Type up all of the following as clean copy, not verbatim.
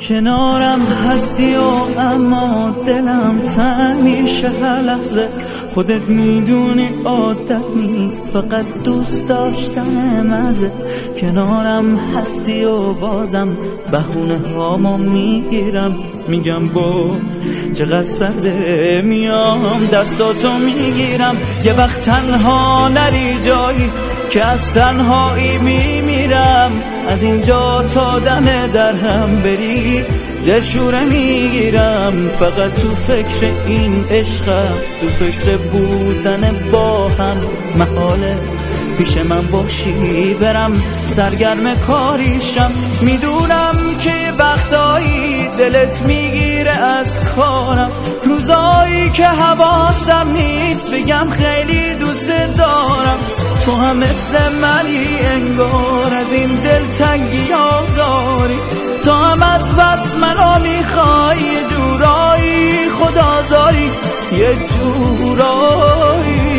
کنارم هستی و اما دلم تنگ میشه هر لحظه. خودت میدونی عادت نیست فقط دوست داشتن مزه. کنارم هستی و بازم بهونه هامو میگیرم، میگم بود چقدر سرده، میام دستاتو میگیرم. یه وقت تنها نری جایی که از تنهایی میمیرم، از اینجا تا دم درهم بری دلشوره میگیرم. فقط تو فکر این عشقم، تو فکر بودن با هم، محاله پیش من باشی برم سرگرم کاریشم. میدونم که یه وقتایی دلت میگیره از کارم، روزایی که حواسم نیست بگم خیلی دوست دارم. تو هم مثل منی انگار از این دلتنگی ها داری، تو هم از بس منو میخوای یه جورایی خدازاری، یه جورایی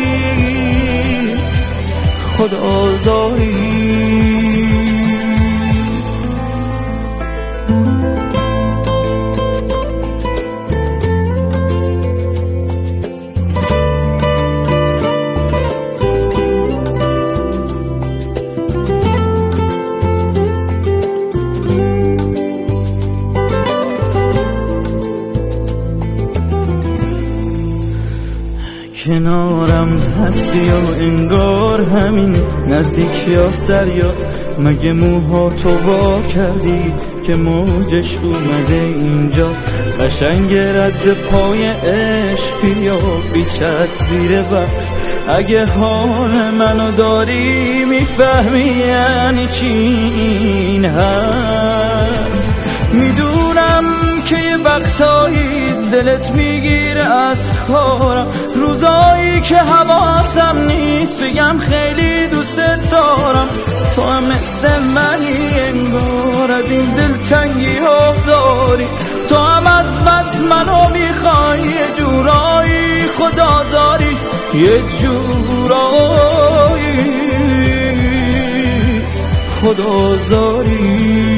خدازاری. کنارم هستی و انگار همین نزدیکی از دریا، مگه موها تو وا کردی که موجش اومده اینجا. قشنگ رد پای عشق بیا بیچت زیر وقت، اگه حال منو داری میفهمی یعنی چی این هست. میدونم که یه وقتایی دلت میگیره از کارم، روزایی که حواسم نیست بگم خیلی دوست دارم. تو هم مثل منی انگار از این دلتنگی ها داری، تو هم از بس منو میخوای یه جورایی خدازاری، یه جورایی خدازاری.